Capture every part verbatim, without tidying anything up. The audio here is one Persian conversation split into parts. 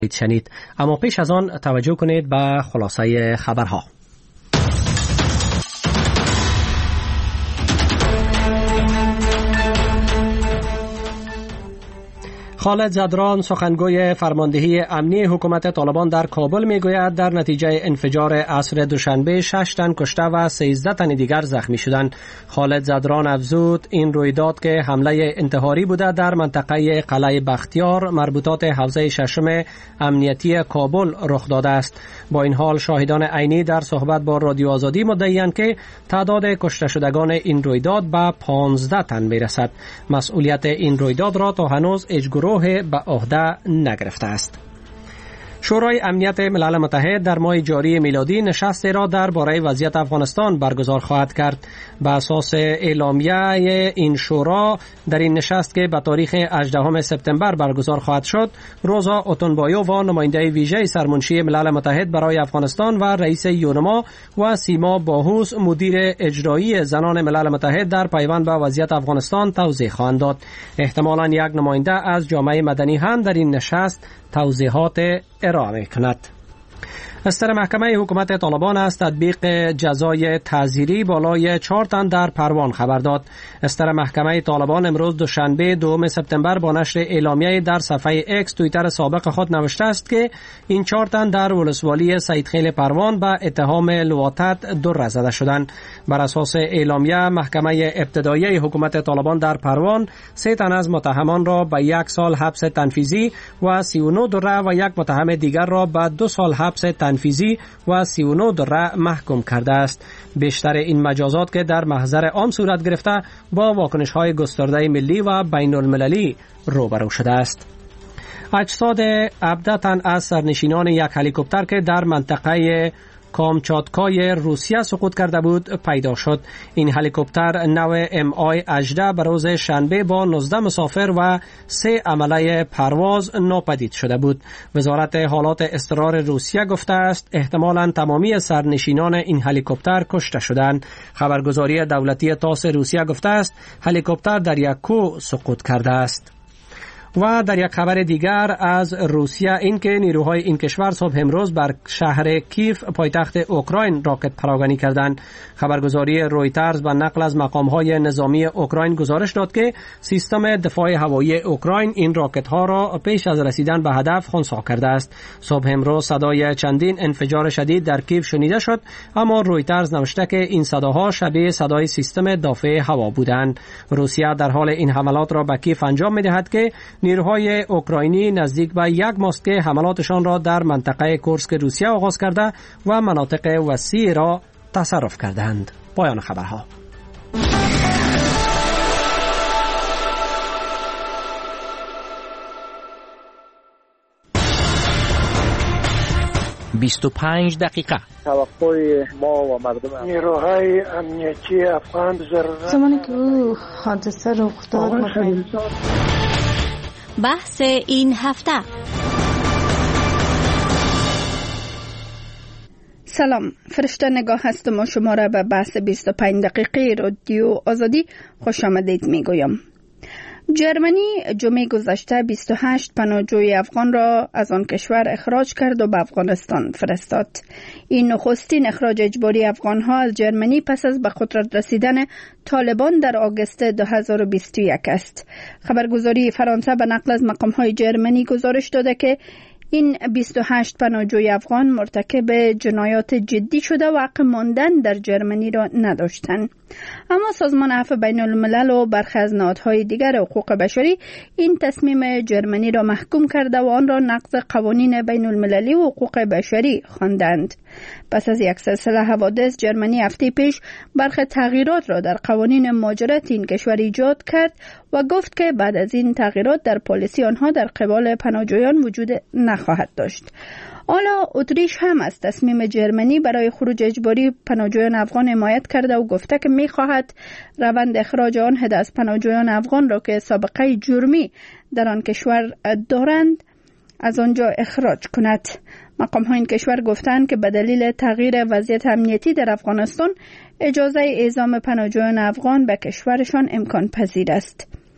شنید. اما پیش از آن توجه کنید به خلاصه خبرها. خالد زدران سخنگوی فرماندهی امنی حکومت طالبان در کابل میگوید در نتیجه انفجار عصر دوشنبه شش تن کشته و سیزده تن دیگر زخمی شدند. خالد زدران افزود این رویداد که حمله انتحاری بوده در منطقه قلعه بختیار مربوطات حوزه ششم امنیتی کابل رخ داده است. با این حال شاهدان عینی در صحبت با رادیو آزادی مدعی‌اند که تعداد کشته شدگان این رویداد به پانزده تن میرسد. مسئولیت این رویداد را تا هنوز اجگروه به عهده نگرفته است. شورای امنیت ملل متحد در ماه جاری میلادی نشستی را درباره وضعیت افغانستان برگزار خواهد کرد. به اساس اعلامیه این شورا در این نشست که به تاریخ هجدهم سپتامبر برگزار خواهد شد، روزا اوتونبایووا نماینده ویژه سرمنشی ملل متحد برای افغانستان و رئیس یونما و سیما باهوس مدیر اجرایی زنان ملل متحد در پیوند به وضعیت افغانستان توضیح خواهند داد. احتمالاً یک نماینده از جامعه مدنی هم در این نشست توضیحات ارائه کند. استر محکمه حکومت طالبان از تطبیق جزای تعزیری بالای چهار تن در پروان خبر داد. استر محکمه طالبان امروز دوشنبه دوم سپتامبر با نشر اعلامیه در صفحه اکس توییتر سابق خود نوشته است که این چهار تن در ولسوالی سیدخیل پروان به اتهام لواطت در زده شدند. بر اساس اعلامیه محکمه ابتدایی حکومت طالبان در پروان سه تن از متهمان را به یک سال حبس تنفیذی و سی و نه دره و یک متهم دیگر را به دو سال حبس تنفیذی و سی و نه دره محکوم کرده است. بیشتر این مجازات که در محضر عام صورت گرفته با واکنش‌های گسترده ملی و بین المللی روبرو شده است. اجساد هفده تن از سرنشینان یک هلیکوپتر که در منطقه کامچاتکای روسیه سقوط کرده بود پیدا شد. این هلیکوپتر نو ام آی هجده به روز شنبه با نوزده مسافر و سه عمله پرواز ناپدید شده بود. وزارت حالات اضطرار روسیه گفته است احتمالاً تمامی سرنشینان این هلیکوپتر کشته شدند. خبرگزاری دولتی تاس روسیه گفته است هلیکوپتر در یک کوه سقوط کرده است. و در یک خبر دیگر از روسیه این که نیروهای این کشور صبح امروز بر شهر کیف پایتخت اوکراین راکت پراگنی کردند. خبرگزاری رویترز با نقل از مقام‌های نظامی اوکراین گزارش داد که سیستم دفاع هوایی اوکراین این راکت ها را پیش از رسیدن به هدف خنثی کرده است. صبح امروز صدای چندین انفجار شدید در کیف شنیده شد، اما رویترز نوشته که این صداها شبیه صدای سیستم دفاع هوا بودند. روسیه در حال این حملات را به کیف انجام می‌دهد که نیروهای اوکراینی نزدیک به یک ماست که حملاتشان را در منطقه کورسک روسیه آغاز کرده و مناطق وسیع را تصرف کردند. پایان خبرها. بیست و پنج دقیقه. توقع ما و مردم نیروهای امنیتی افغان ضرورت زمانی که او حادثه رخ داد بحث این هفته. سلام، فرشته نگاه هستم و شما را به بحث بیست و پنج دقیقه رادیو آزادی خوش آمدید می گویم. جرمنی جمعه گذشته بیست و هشت پناهجوی افغان را از آن کشور اخراج کرد و به افغانستان فرستاد. این نخستین اخراج اجباری افغان‌ها از جرمنی پس از به قدرت رسیدن طالبان در آگوست دو هزار و بیست و یک است. خبرگزاری فرانسه به نقل از مقام‌های جرمنی گزارش داده که این بیست و هشت پناهجوی افغان مرتکب جنایات جدی شده و حق ماندن در جرمنی را نداشتند. اما سازمان عفو بین الملل و برخی از نهادهای دیگر حقوق بشری این تصمیم جرمنی را محکوم کرده و آن را نقض قوانین بین المللی و حقوق بشری خواندند. پس از یک سلسله حوادث جرمنی هفته پیش برخی تغییرات را در قوانین مهاجرت این کشور ایجاد کرد و گفت که بعد از این تغییرات در پالیسی آنها در قبال پناهجویان وجود نخواهد داشت. حالا اتریش هم از تصمیم جرمنی برای خروج اجباری پناهجویان افغان حمایت کرده و گفته که می‌خواهد روند اخراج آن از پناهجویان افغان را که سابقه جرمی در آن کشور دارند از آنجا اخراج کند. مقام‌های این کشور گفتند که به دلیل تغییر وضعیت امنیتی در افغانستان اجازه اعزام پناهجویان افغان به کشورشان امکان پذیر است.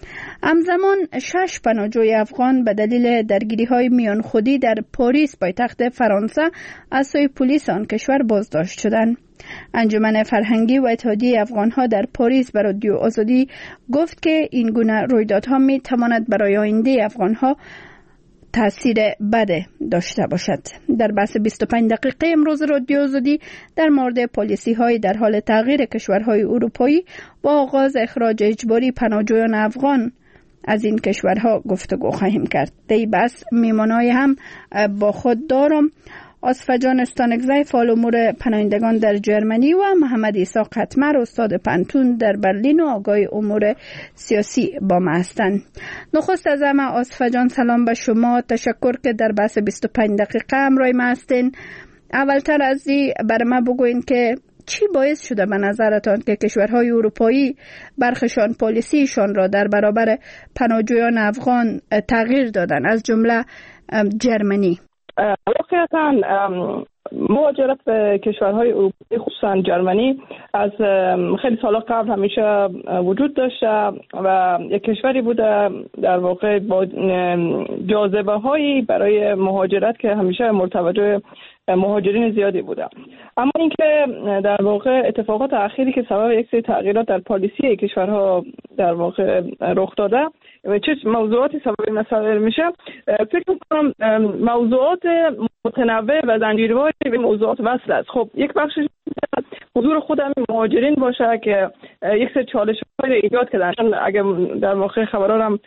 همزمان شش پناهجوی افغان به دلیل درگیری های میان خودی در پاریس پایتخت فرانسه از سوی پلیس آن کشور بازداشت شدند. انجمن فرهنگی و اتحادیه افغان ها در پاریس به رادیو آزادی گفت که این گونه رویدادها می تواند برای آینده افغان ها تأثیر بد داشته باشد. در بحث بیست و پنج دقیقه امروز رادیو آزادی در مورد پالیسی های در حال تغییر کشورهای اروپایی با آغاز اخراج اجباری پناهجویان افغان از این کشورها گفتگو خواهیم کرد. در این بحث میمانای هم با خود دارم آصفجان استانگزی فعال امور پناهندگان در جرمنی و محمد عیسی قطمر استاد پنتون در برلین و آگاه امور سیاسی با ما هستند. نخست از همه آصفجان سلام به شما، تشکر که در بحث بیست و پنج دقیقه همراه ما هستین. اولتر از این برای ما بگوین که چی باعث شده به نظرتان که کشورهای اروپایی برخشان پالیسیشان را در برابر پناهجویان افغان تغییر دادن، از جمله جرمنی؟ واقعا مهاجرت به کشورهای اروپایی خصوصا جرمنی از خیلی سال قبل همیشه وجود داشته و یک کشوری بوده در واقع با جاذبه هایی برای مهاجرت که همیشه مرتبط مهاجرین زیادی بوده. اما اینکه در واقع اتفاقات اخیری که سبب یک سری تغییرات در پالیسی کشورها در واقع رخ داده و چه موضوعاتی سبب مسائل میشه، فکر می‌کنم موضوعات متنوع و زنجیره‌ای به موضوعات وصل است. خب یک بخشش حضور خود همین مهاجرین باشه که یک سری چالش‌های ایجاد کردن. اگه در واقع خبرها هم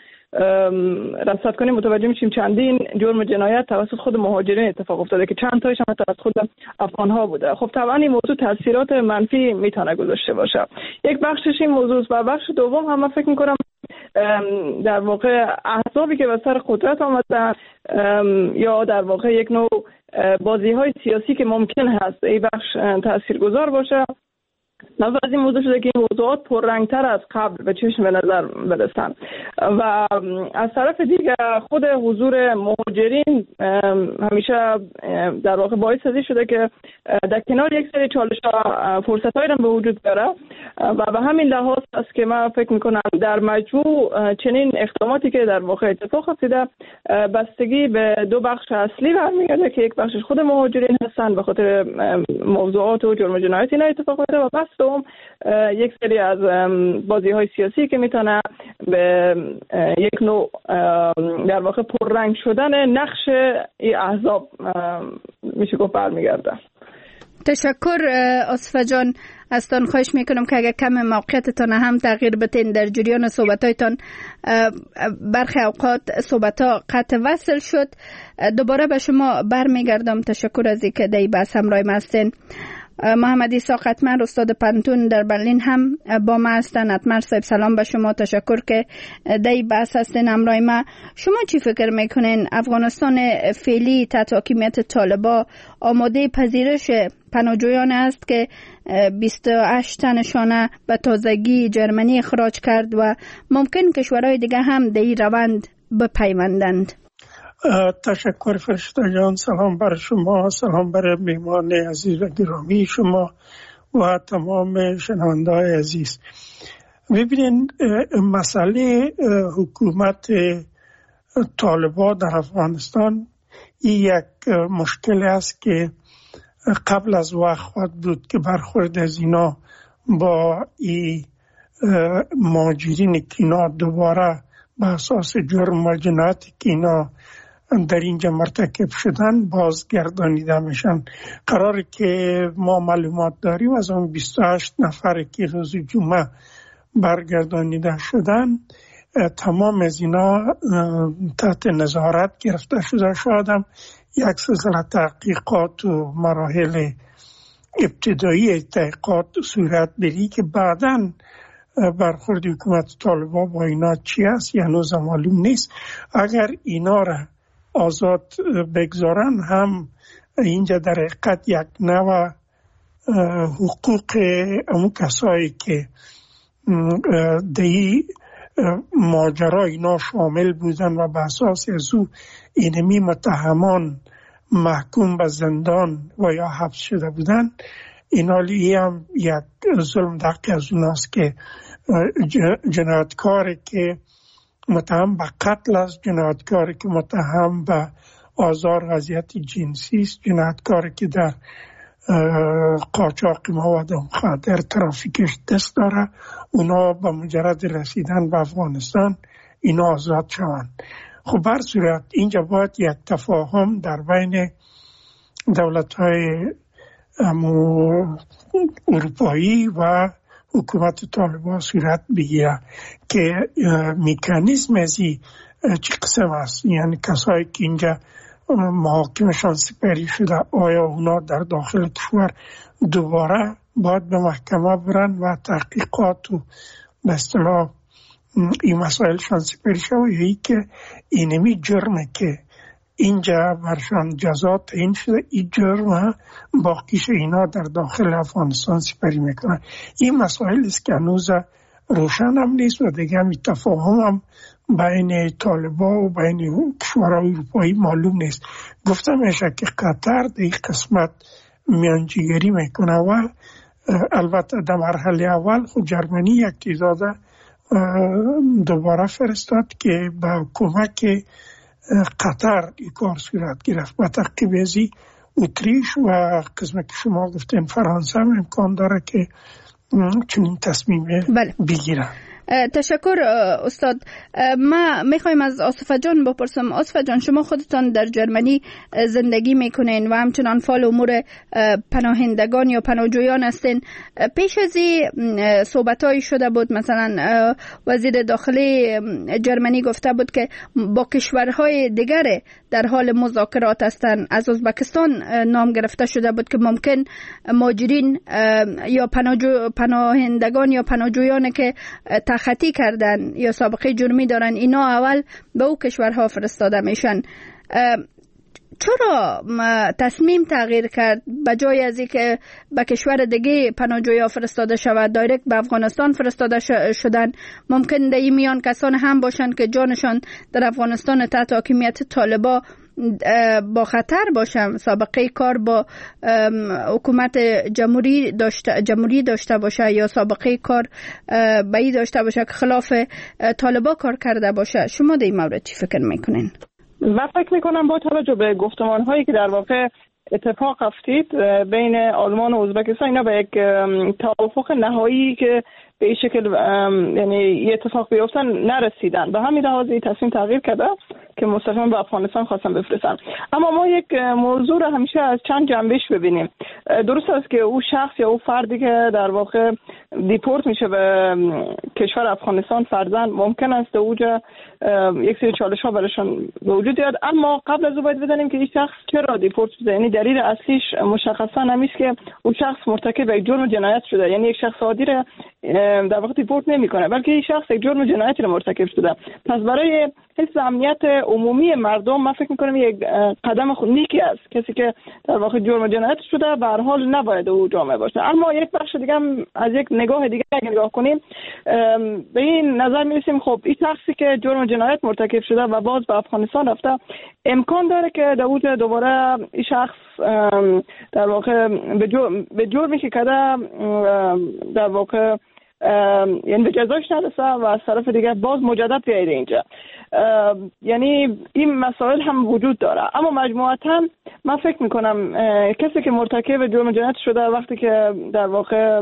رصد کنیم متوجه میشیم چندین جرم جنایت توسط خود مهاجرین اتفاق افتاده که چند تایش هم توسط خود افغان‌ها بوده. خب طبعا این موضوع تاثیرات منفی میتونه گذاشته باشه. یک بخشش این موضوع و بخش دوم هم من فکر می‌کنم در واقع احزابی که به سر قدرت آمدن یا در واقع یک نوع بازی‌های سیاسی که ممکن هست این بخش تاثیرگذار باشه. نظر از این موضوع شده که این موضوعات پررنگتر از قبل به چشم به نظر برسن و از طرف دیگه خود حضور مهاجرین همیشه در واقع باعث ازی شده که در کنار یک سری چالش‌ها فرصت‌هایی هم به وجود بیاره و به همین لحاظ است که من فکر می‌کنم در مجموع چنین اقداماتی که در واقع اتفاق افتاده بستگی به دو بخش اصلی برمیگرده که یک بخشش خود مهاجرین هستن به خاطر موضوعات و جرم جنایت اینا اتفاق افتاده و بس دوم یک سری از بازی‌های سیاسی که میتونه به یک نوع در واقع پررنگ شدن نقش این احزاب میشه گفت برمیگرده. تشکر آصفه جان. از تان خواهش میکنم که اگر کم موقعیتتان هم تغییر بتین در جریان صحبتایتان. برخی اوقات صحبتها قطع وصل شد. دوباره به شما برمیگردم. تشکر از اینکه در این بحث همراه ما هستین. محمد عیسی قطمر استاد پنتون در برلین هم با ما هستن. اتمر صاحب سلام به شما، تشکر که در این بحث هستین همراه ما. شما چی فکر میکنین افغانستان فعلی تحت حاکمیت طالبان آماده پذیرش پناهجویان است که بیست و هشت تنشان به تازگی جرمنی اخراج کرد و ممکن کشورهای دیگه هم در این روند بپیوندند؟ تشکر فرشته جان. سلام بر شما، سلام بر میهمان عزیز و گرامی شما و تمام شنونده‌های عزیز. ببینید مسئله حکومت طالبان در افغانستان این یک مشکل است که قبل از وقت خواهد بود که برخورد از اینا با این مهاجرین که اینا دوباره به اساس جرم و جنایتی که اینا در اینجا مرتکب شدن بازگردانیده میشن. قراره که ما معلومات داریم از اون بیست و هشت نفر که روز جمعه برگردانیده شدن تمام از اینا تحت نظارت گرفته شده. شاید هم یک سلسله تحقیقات و مراحل ابتدایی تحقیقات صورت بری که بعداً برخورد حکومت طالبان با اینا چی است یا هنوز معلوم نیست. اگر اینا را آزاد بگذارن هم اینجا در حقیقت یک نوع حقوق اون کسایی که دی ماجرا اینا شامل بودن و به اساس از او اینمی متهمان محکوم به زندان و یا حبس شده بودن، اینا لی هم یک ظلم دقیق از اوناست که جنایتکاری که متهم به قتل است، جنایتکاری که متهم به آزار و اذیت جنسی است، جنایتکاری که در قاچاق مواد مخدر ترافیکش دست داره، اونا به مجرد رسیدن به افغانستان اینا آزاد شوند. خب بر صورت اینجا باید یک تفاهم در بین دولت‌های اروپایی و حکومت طالبان صورت بگیره که مکانیزم ازی چه قسم است، یعنی کسایی که اینجا محاکمشان سپری شده آیا اونا در داخل کشور دوباره باید به محکمه برن و تحقیقات و به اصطلاح این مسائلشان سپری شده، یا ای که اینمی جرمه که اینجا برشان جزا تعیین شده این جرم باقیش اینا در داخل افغانستان سپری میکنن. این مسائل است که هنوز روشن هم نیست و دیگه هم تفاهم هم بین طالبان و بین کشورهای اروپایی معلوم نیست. گفتم میشه که قطر در این قسمت میانجیگری میکنه و البته در مرحله اول خود جرمنی یک تعداد دوباره فرستاد که با کمک قطر این کار صورت گرفت. با تعقیب ازی اتریش و قسمت که شما گفتین فرانسه هم امکان داره که چنین تصمیم بگیره. تشکر استاد. ما میخوایم از آصفه جان بپرسم. آصفه جان، شما خودتان در جرمنی زندگی میکنین و همچنان فعال امور پناهندگان یا پناهجویان هستین. پیش از این صحبتایی شده بود، مثلا وزیر داخلی جرمنی گفته بود که با کشورهای دیگر در حال مذاکرات هستند. از ازبکستان نام گرفته شده بود که ممکن مهاجرین یا پناهندگان یا پناهجویان که خطی کردن یا سابقه جرمی دارن اینا اول به او کشورها فرستاده میشن. چرا تصمیم تغییر کرد به جای از اینکه به کشور دیگه پناهجویا فرستاده شود دایرکت به افغانستان فرستاده شدن؟ ممکن در این میان کسان هم باشن که جانشان در افغانستان تحت حاکمیت طالبان با خطر باشم، سابقه کار با حکومت جمهوری داشته جمهوری داشته باشه یا سابقه کار به این داشته باشه که خلاف طالبان کار کرده باشه. شما در این مورد چی فکر میکنین؟ من فکر میکنم با توجه به گفتمان هایی که در واقع اتفاق افتید بین آلمان و ازبکستان، اینا به یک توافق نهایی که به این شکل یعنی یه اتفاق بیفتن نرسیدن. به همین لحاظ این تصمیم تغییر کرده که مستقیما به افغانستان خواستن بفرستن. اما ما یک موضوع رو همیشه از چند جنبش ببینیم. درست است که او شخص یا او فردی که در واقع دیپورت میشه به کشور افغانستان فرزند ممکن است اوجا یک سری چالش ها براشون به وجود بیاد، اما قبل از او باید بدونیم که این شخص چرا دیپورت شده. یعنی دلیل اصلیش مشخصا نمیست که او شخص مرتکب یک جرم جنایت شده، یعنی یک شخص عادی را در واقع دیپورت نمیکنه، بلکه این شخص یک جرم جنایتی را مرتکب شده. پس برای حفظ امنیت عمومی مردم من فکر میکنم یک قدم نیکی است. کسی که در واقع جرم جنایت شده به هر حال نباید او جامعه باشه. اما یک بخش دیگه هم از یک نگاه دیگه اگه نگاه کنیم به این نظر میرسیم خب این شخصی که جرم جنایت مرتکب شده و باز به افغانستان رفته امکان داره که در دوباره این شخص در واقع به جرمی که کرده در واقع یعنی به جزاش نرسه و از طرف دیگه باز مجدد بیایده اینجا. یعنی این مسائل هم وجود داره. اما مجموعاً من فکر میکنم کسی که مرتکب جرم جنایت شده وقتی که در واقع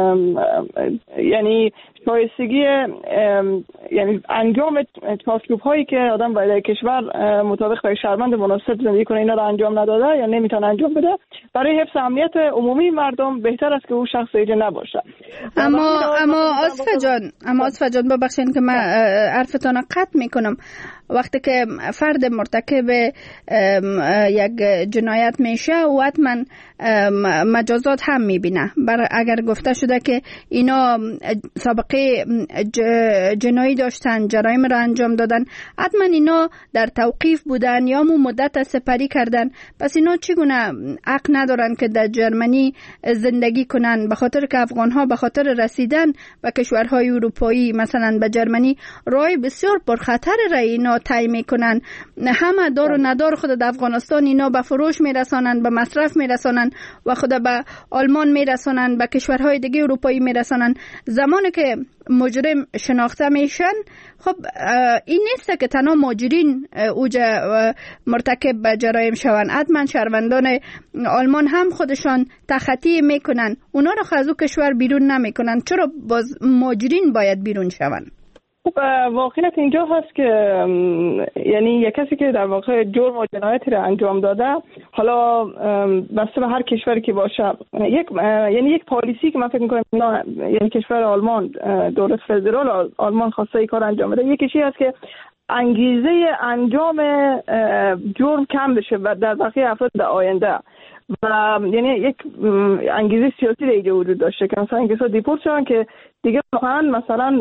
یعنی شایستگی یعنی انجام چارچوب هایی که آدم باید کشور مطابق با شهروند مناسب زندگی کنه اینا رو انجام نداده یا نمیتونه انجام بده، برای حفظ امنیت عمومی مردم بهتر است که او شخص اینجا نباشه. اما اما آصفه جان اما آصفه جان ببخشید که من حرفتون رو قطع میکنم. وقتی که فرد مرتکب یک جنایت میشه و حتما مجازات هم میبینه. بر اگر گفته شده که اینا سابقه جنایی داشتن، جرایم را انجام دادن، حتما اینا در توقیف بودن یا مو مدت سپری کردن، پس اینا چگونه حق ندارن که در جرمنی زندگی کنن؟ به خاطر که افغان ها به خاطر رسیدن به کشورهای اروپایی مثلا به جرمنی راه بسیار پرخطر را اینا طی میکنن. همه دار و ندار خود در افغانستان اینا به فروش میرسانن، به مصرف میرسانن و خود به آلمان میرسانن، به کشورهای دیگه اروپایی میرسانن. زمانی که مجرم شناخته میشن. خب این نیست که تنها مهاجرین اوجا مرتکب به جرایم شوند، حتما شهروندان آلمان هم خودشان تخطی میکنن، اونا رو از او کشور بیرون نمیکنن. چرا باز مهاجرین باید بیرون شوند؟ خب واقعیت اینجا هست که یعنی یک کسی که در واقع جرم و جنایتی را انجام داده، حالا بسته به هر کشوری که باشه، یک یعنی یک پالیسی که من فکر می‌کنم یعنی کشور آلمان، دولت فدرال آلمان خواسته این کار انجام بده، یکیشی هست که انگیزه انجام جرم کم بشه و در بقیه افراد در آینده، و یعنی یک انگیزه سیاسی دیگه وجود داشته که مثلا اینکه دیپورت شدن که دیگه واقعا مثلا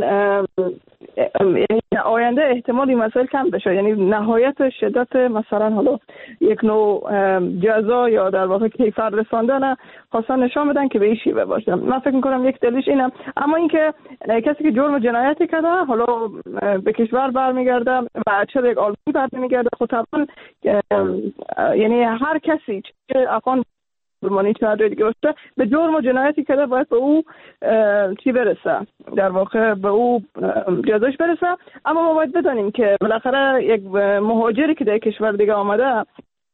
یعنی آینده احتمال این مسائل کم بشه، یعنی نهایت شدت مثلا حالا یک نوع جزا یا در واقع کیفر رساندن خواستن نشان بدن که به این شیوه باشه. من فکر میکنم یک دلیلش اینه. اما اینکه کسی که جرم جنایتی کرده حالا به کشور برمیگرده و چه یک آلمانی برمیگرده، خب طبعا یعنی هر کسی که افغان برمانی چه جای دیگه باشه به جرم و جنایتی کرده باید به او چی برسه، در واقع به او جزاش برسه. اما ما باید بدانیم که بالاخره یک مهاجری که در کشور دیگه آمده،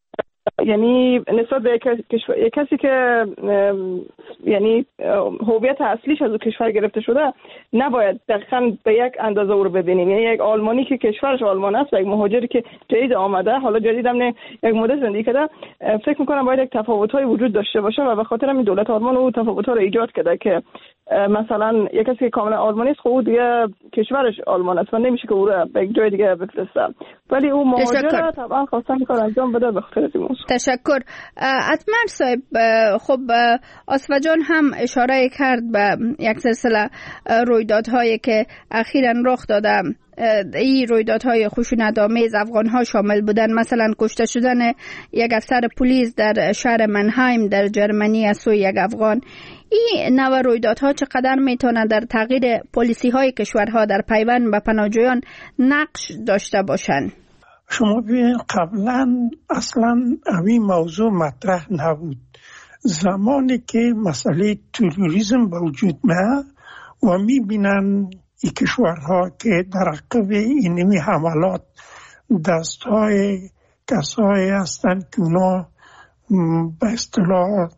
یعنی نسبت به یک کسی که یعنی هویت اصلیش از اون کشور گرفته شده، نباید دقیقاً به یک اندازه او رو ببینیم. یعنی یک آلمانی که کشورش آلمان است و یک مهاجری که جدید آمده، حالا جدید هم نه یک مدت زندگی کرده، فکر میکنم باید یک تفاوت‌های وجود داشته باشه و به خاطر همین دولت آلمان اون تفاوت‌ها رو ایجاد کرده که مثلا یک کسی که کاملا آلمانی است، خب او دیگه کشورش آلمان است و نمیشه که او رو به یک جای دیگه بفرسته، ولی او مهاجر طبعا خواستن کار انجام بده به خاطر این موضوع. تشکر. اتمر صاحب، خب آصفه جان هم اشاره کرد به یک سلسله رویدادهایی که اخیراً رخ داده. این رویدادهای خشونت‌آمیز افغان‌ها شامل بودن، مثلا کشته شدن یک افسر پلیس در شهر منهایم در جرمنی از سوی یک افغان. این نوع رویدادها چقدر میتونه در تغییر پلیسی‌های کشورها در پیوند به پناهجویان نقش داشته باشند؟ شما ببینید قبلا اصلا این موضوع مطرح نبود. زمانی که مسئله تروریسم به وجود میاد و میبینن این کشورها که در عقب اینمی حملات دستهای کسایی هستند که اونا به اصطلاح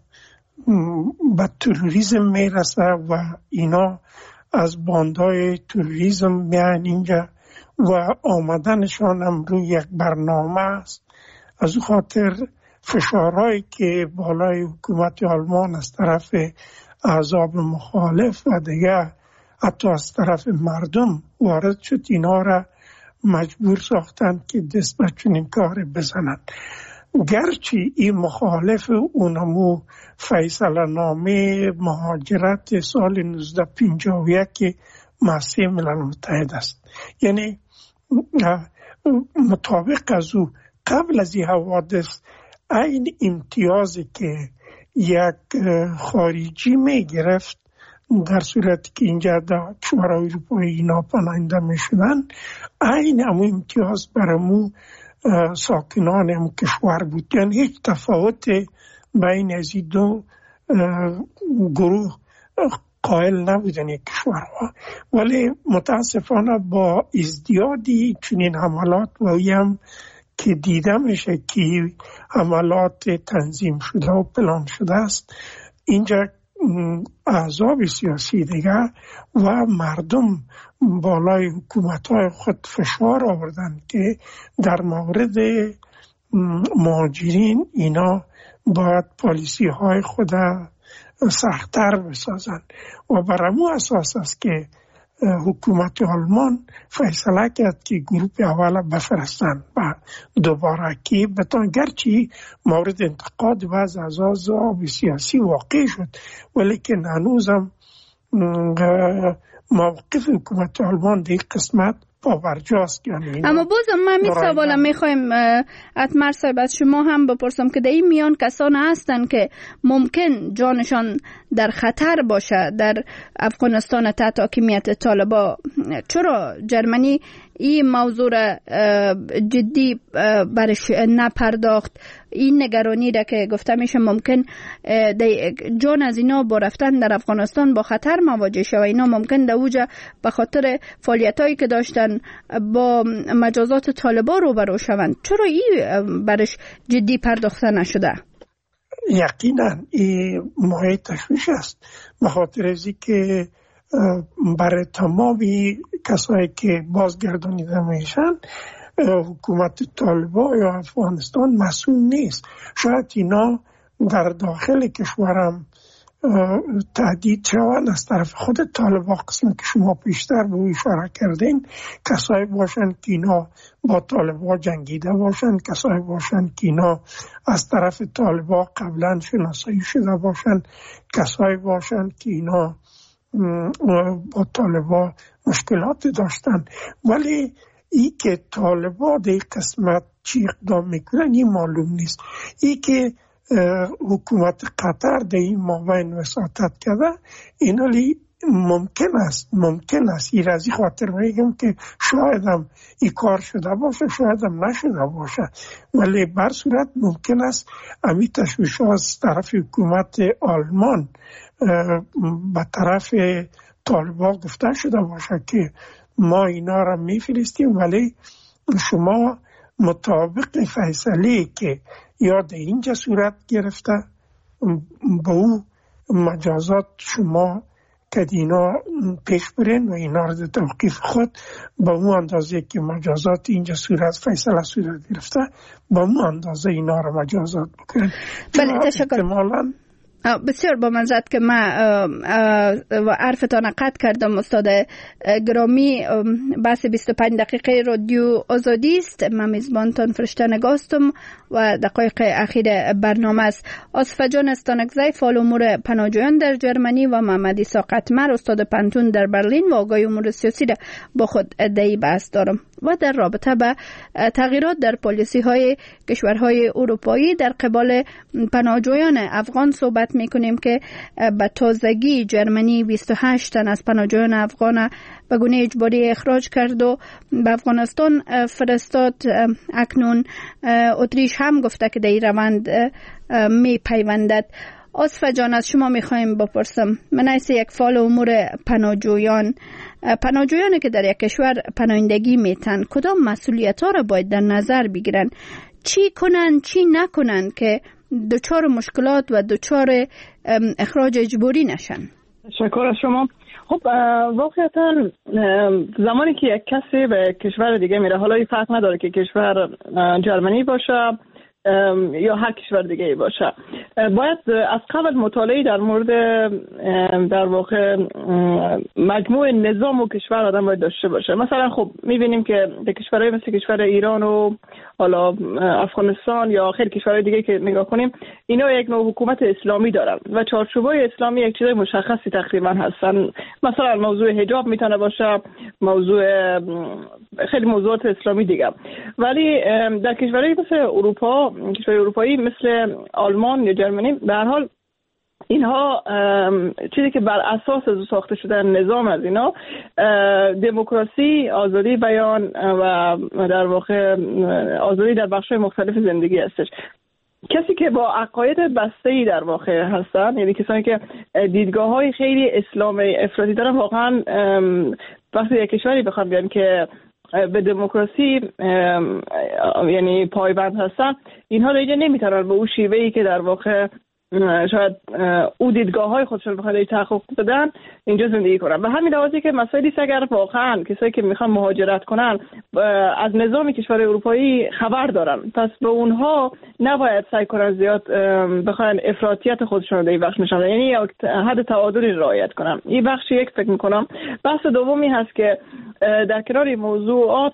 به تروریسم میرسه و اینا از باندهای تروریسم میان اینجا و آمدنشان هم روی یک برنامه است. از او خاطر فشارهایی که بالای حکومت آلمان از طرف احزاب مخالف و دیگه حتی از طرف مردم وارد شد، اینا را مجبور ساختند که دست به چنین کار بزنند. گرچه این مخالف اونمو فیصله نامه مهاجرت سال نوزده پنجاه و یک مؤسسه ملل متحد است، یعنی مطابق از او قبل از این حوادث این امتیازی که یک خارجی می گرفت در صورتی که اینجا در کشور اروپایی اینا پناهنده می شدن، این همون امتیاز برامو ساکنان همون کشور بود. یعنی هیچ تفاوت بین از این دو گروه قائل نبودن یک کشورها. ولی متاسفانه با ازدیادی چنین حملات و هم که دیده میشه که حملات تنظیم شده و پلان شده است، اینجا احزاب سیاسی دیگه و مردم بالای حکومت‌های خود فشار آوردن که در مورد مهاجرین اینا باید پالیسی های خود سخت‌تر بسازن و بر همون اساس است که حکومت آلمان فیصله کرد که گروپ اول بفرستن و دوباره که بتان، گرچه مورد انتقاد بعض از احزاب سیاسی واقع شد، ولی که هنوزم موقف حکومت آلمان در قسمت پابرجاست. یعنی اما بازم من می سوالم میخوایم اتمر صاحب از شما هم بپرسم که در این میان کسان هستن که ممکن جانشان در خطر باشه در افغانستان تحت حاکمیت طالبان. چرا جرمنی این موضوع را جدی برش نپرداخت. این نگرانی را که گفته میشه ممکن جان از اینا با رفتن در افغانستان با خطر مواجه شود. اینا ممکن در اوجه به خاطر فعالیت هایی که داشتن با مجازات طالبان روبرو شوند. چرا این برش جدی پرداخته نشده؟ یقینا این مایه تشویش است، به خاطر ازی که برای تمامی کسایی که بازگردانیده میشن حکومت طالبان یا افغانستان مسئول نیست. شاید اینا در داخل کشورم تهدید شوند از طرف خود طالبان، قسمی که شما پیشتر به اشاره کردین، کسایی باشند که اینا با طالبان جنگیده باشند، کسایی باشند که اینا از طرف طالبان قبلا شناسایی شده باشند، کسایی باشند که اینا با طالبان مشکلات داشتن. ولی ای که طالبان در قسمت چی اقدام میکنن این معلوم نیست. ای که حکومت قطر در این مابین وساطت کرده، اینالی ممکن است ممکن است این رازی خاطر میگم که شاید هم این کار شده باشه، شاید هم نشده باشه، ولی بر صورت ممکن است امی تشویش از طرف حکومت آلمان به طرف طالبان گفته شده باشه که ما اینا را میفرستیم، ولی شما مطابق فیصله که یا در اینجا صورت گرفته با او مجازات شما که اینا پیش برین و اینا را در توقیف خود با اون اندازه که مجازات اینجا صورت فیصله صورت گرفته با اون اندازه اینا را مجازات بکنن. بله تشکر. بسیار با منزد که ما و عرفتان قطع کردم استاد گرامی. بحث بیست و پنج دقیقه رادیو آزادی است. من میزبانتان فرشته نگاستم و دقایق اخیر برنامه است. آصفه جان استانکزی فعال امور پناهجویان در جرمنی و محمد عیسی قطمر استاد پنتون در برلین و آگاه امور سیاسی را با خود ادعی بحث دارم و در رابطه به تغییرات در پالیسی های کشورهای اروپایی در قبال پناهجویان افغان صحبت میکنیم که به تازگی جرمنی بیست و هشت تن از پناهجویان افغان به گونه اجباری اخراج کرد و به افغانستان فرستاد. اکنون اتریش هم گفته که در این روند می پیوندد. آصفه جان از شما میخوایم بپرسم، من از یک فعال امور پناهجویان پناهجویانی که در یک کشور پناهندگی میتن کدام مسئولیت ها را باید در نظر بگیرن؟ چی کنن چی نکنن که دچار مشکلات و دچار اخراج اجباری نشن؟ تشکر از شما. خب واقعا زمانی که یک کسی به کشور دیگه میره، حالا این فرق نداره که کشور جرمنی باشه یا هر کشور دیگه ای باشه، باید از قبل مطالعه در مورد در واقع مجموع نظام و کشور آدم باید داشته باشه. مثلا خب میبینیم که در کشورهای مثل کشور ایران و حالا افغانستان یا خیلی کشورهای دیگه که نگاه کنیم، اینا یک نوع حکومت اسلامی دارن و چارچوبای اسلامی یک چیز مشخصی تقریبا هستن. مثلا موضوع حجاب میتونه باشه، موضوع خیلی موضوعات اسلامی دیگه. ولی در کشورهای مثل اروپا، کشورهای اروپایی مثل آلمان یا جرمنی، به هر حال اینها چیزی که بر اساس از ساخته شده نظام از اینا دموکراسی، آزادی بیان و در واقع آزادی در بخش‌های مختلف زندگی هستش. کسی که با عقاید بسته‌ای در واقع هستن، یعنی کسانی که دیدگاه‌های خیلی اسلام افراطی دارن، واقعا وقتی یک کشوری بخوام بیان که به دموکراسی یعنی پایبند هستن، اینها دیگه نمیتونن به اون شیوهی که در واقع شاید او دیدگاه‌های خودشون بخواد تحقق بدن اینجا زندگی کنن. به همین لحاظی که مسائلی اگر واقعا کسایی که میخوان مهاجرت کنن از نظام کشور اروپایی خبر دارن، پس به اونها نباید سعی کنن زیاد بخوان افراطیت خودشون رو در این بخش نشون بدن، یعنی حد تعادلی رعایت کنن. این بخش یک فکر میکنم. بحث دومی هست که در کنار این موضوعات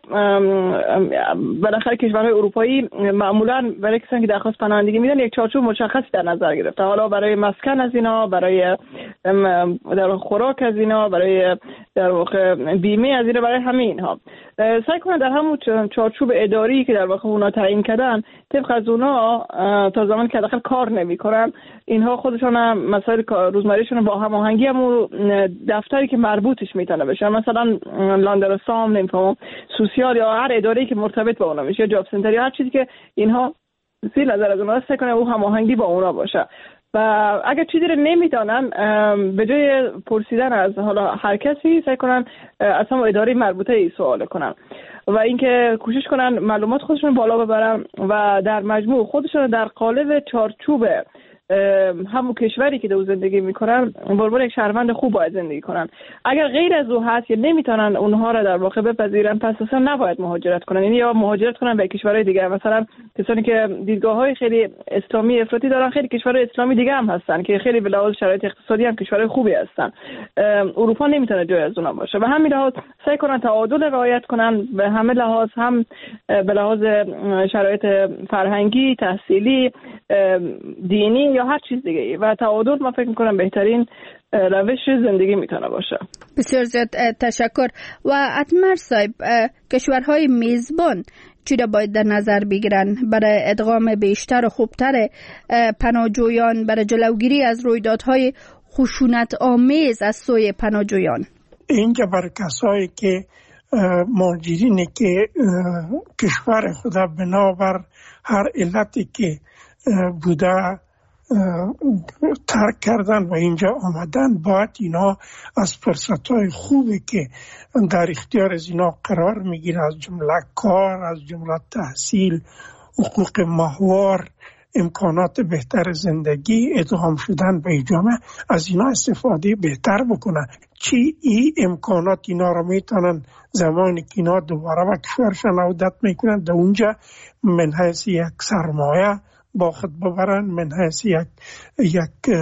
بالاخره کشورهای اروپایی معمولا برای کسانی که درخواست پناهندگی میدن یک چارچوب مشخصی در نظر گرفته، حالا برای مسکن از اینا، برای در خوراک از اینا، برای در واقع بیمه از اینا، برای همه اینها سعی کنن در همون چارچوب اداری که در واقع اونا تعیین کردن طبق از اونا تا زمانی که داخل کار نمی‌کنن اینها خودشون هم مسائل روزمرهشون با هماهنگی هم دفتری که مربوطش میتونه بشه، مثلا در سام نمیفهمم سوسیال یا هر اداره‌ای که مرتبط با اونا میشه یا جاب سنتر یا هر چیزی که اینها زیر نظر از اونها است کنه او هماهنگی با اونا باشه. و اگر چیزی رو نمیدانن به جای پرسیدن از حالا هر کسی سعی کنن از هم اداره مربوطه ای سوال کنن و اینکه کوشش کنن معلومات خودشون بالا ببرن و در مجموع خودشون در قالب چارچوب همون کشوری که در زندگی میکنن برابر یک شهروند خوب باید زندگی کنن. اگر غیر از او هست یا نمیتونن اونها را در واقع بپذیرن پس اصلا نباید مهاجرت کنن، یعنی یا مهاجرت کنن به کشورهای دیگه. مثلا کسانی که دیدگاه‌های خیلی اسلامی افراطی دارن خیلی کشورهای اسلامی دیگه هم هستن که خیلی به لحاظ شرایط اقتصادی هم کشورهای خوبی هستن. اروپا نمیتونه جای از اونها باشه و همین لحاظ سعی کنن تعادل رعایت کنن به همه لحاظ، هم به لحاظ شرایط فرهنگی، تحصیلی، دینی یا هر چیز دیگه ای و تعادل من فکر میکنم بهترین روش زندگی میتونه باشه. بسیار زیاد تشکر. و اتمر صاحب، کشورهای میزبان چی را باید در نظر بگیرن برای ادغام بیشتر و خوبتر پناهجویان برای جلوگیری از رویدادهای خشونت آمیز از سوی پناهجویان؟ اینجا برای کسایی که مهاجرینی که کشور خدا بنابر هر علتی که بوده ترک کردن و اینجا آمدن، باید اینا از فرصتهای خوبی که در اختیار از اینا قرار میگیره، از جمله کار، از جمله تحصیل، حقوق ماهوار، امکانات بهتر زندگی، ادغام شدن به جامعه، از اینا استفاده بهتر بکنن. چی ای امکانات اینا رو میتونن زمانی که اینا دوباره به کشورشان عودت میکنن در اونجا من حیث یک سرمایه با خود ببرن، من حیث یک یک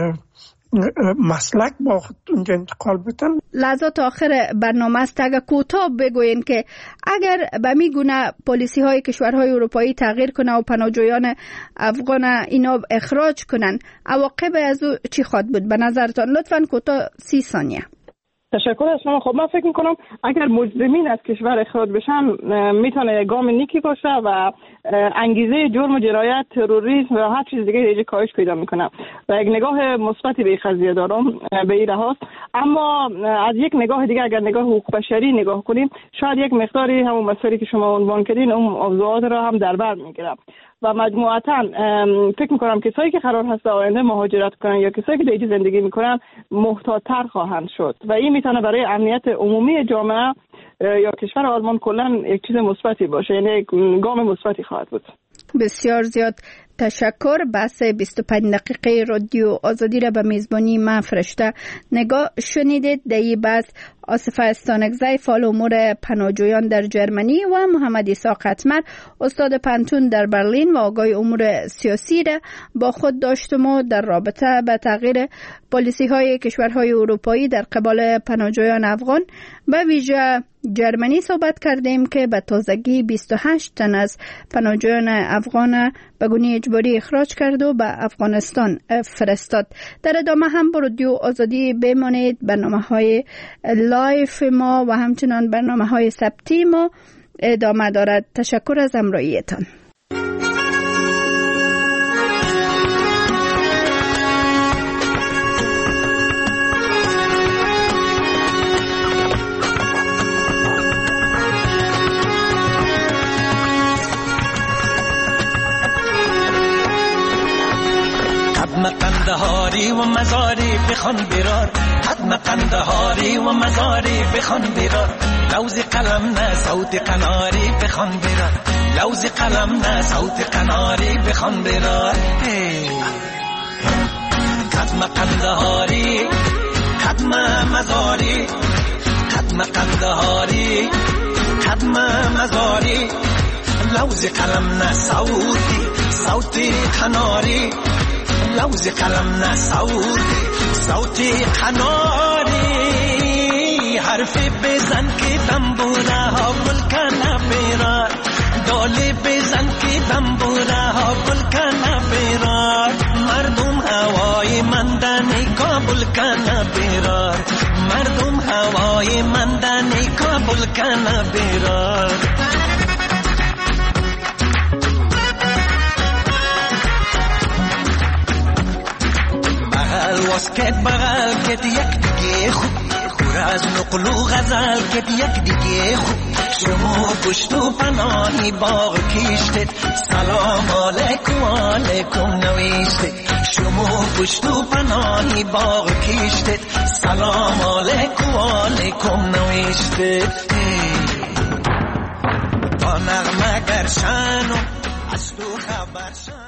مسلک با خود اونجا انتقال بتن. لحظات آخر برنامه است، اگر کوتاه بگوین که اگر به می گونه پالیسی های کشورهای اروپایی تغییر کنه و پناهجویان افغان اینا اخراج کنن، عواقب از او چی خواهد بود به نظرتان؟ لطفاً کوتاه سی ثانیه. تشکر از شما. خب من فکر میکنم اگر مجرمین از کشور اخراج بشن میتونه گام نیکی باشه و انگیزه جرم و جنایت، تروریسم و هر چیز دیگه دیگه کاهش پیدا میکنه و یک نگاه مثبتی به این قضیه دارم به این لحاظ. اما از یک نگاه دیگه اگر نگاه حقوق بشری نگاه کنیم، شاید یک مقداری همون مسئله که شما عنوان کردین اون موضوعات را هم در بر میگیره و مجموعاً فکر میکنم کسایی که قرار هست آینده مهاجرت کنن یا کسایی که دیگه زندگی میکنن محتاط‌تر خواهند شد و این میتونه برای امنیت عمومی جامعه یا کشور آلمان کلا یک چیز مثبتی باشه، یعنی یک گام مثبتی خواهد بود. بسیار زیاد تشکر. بحث بیست و پنج دقیقه رادیو آزادی را به میزبانی من فرشته نگاه شنیدید. در این بحث آصفه استانکزی، فعال امور پناهجویان در جرمنی و محمد اسحاق اتمر، استاد پنتون در برلین و آگاه امور سیاسی را با خود داشتم و در رابطه به تغییر پالیسی های کشورهای اروپایی در قبال پناهجویان افغان و ویژه جرمنی صحبت کردیم که به تازگی بیست و هشت تن از پناهجویان افغان به گونه اجباری اخراج کرد و به افغانستان فرستاد. در ادامه هم با رادیو آزادی بمانید. برنامه‌های لایف ما و همچنان برنامه‌های ثبتی ما ادامه دارد. تشکر از همراهیتان. قندهاری و مزاری بخوان برار، حتما قندهاری و مزاری بخوان برار، لوز قلم نه صوت قناری بخوان برار، لوز قلم نه صوت قناری بخوان برار. حتما قندهاری، حتما مزاری، حتما قندهاری، حتما مزاری، لوز قلم نه صوتی صوتی قناری، لوز قلم نه صوتی صوتی قناری، حرف بزن که دنبوره ها گل کنه بیرار، دالی بزن که دنبوره ها گل کنه بیرار، مردم هوای مندنی کابل کنه بیرار، مردم هوای مندنی کابل کنه بیرار. واسکت بغل کت یک دیگه خوب پر از نقل و غزل که یک دیگه خوب شما پشت و پناهی باغ کشتید سلام علیکم علیکم نوشتید شما پشت و پناهی باغ کشتید سلام علیکم علیکم نوشتید با نغمه گرشن و از تو خبر شن